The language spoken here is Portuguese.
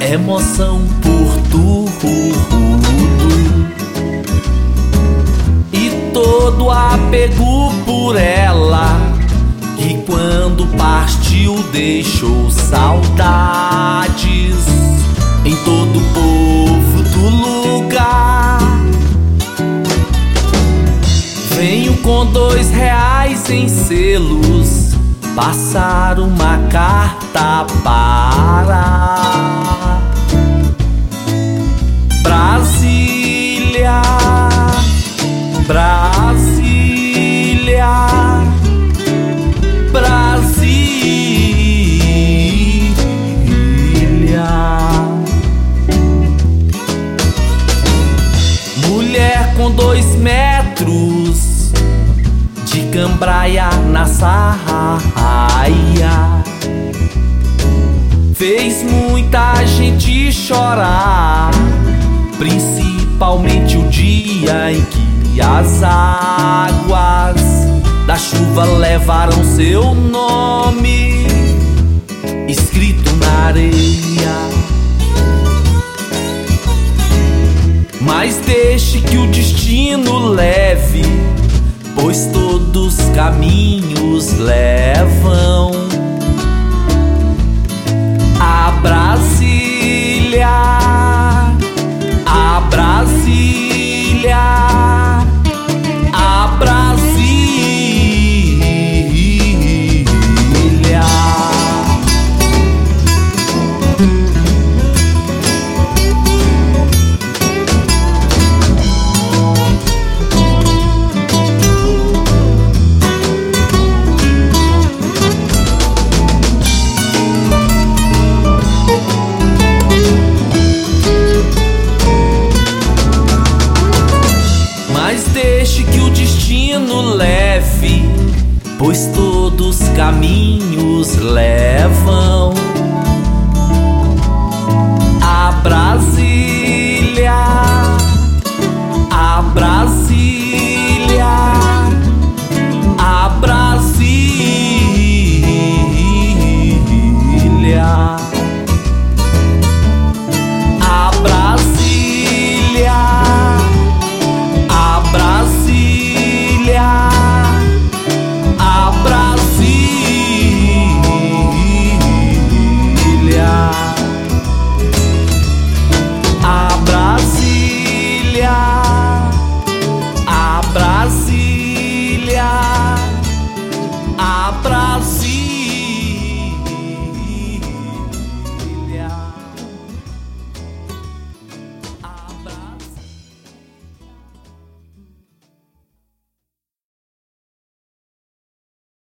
emoção por tudo e todo apego por ela, que quando partiu deixou saudades em todo o povo do lugar. Venho com R$2 em selos passar uma carta para Brasília, Brasília, Brasília. Mulher com 2 metros de cambraia na saia, fez muita gente chorar, principalmente o dia em que as águas da chuva levaram seu nome escrito na areia. Mas deixe que o destino leve, pois todos os caminhos levam a Brasília, a Brasília, a Brasília. Mas deixe que o destino leve, pois todos os caminhos levam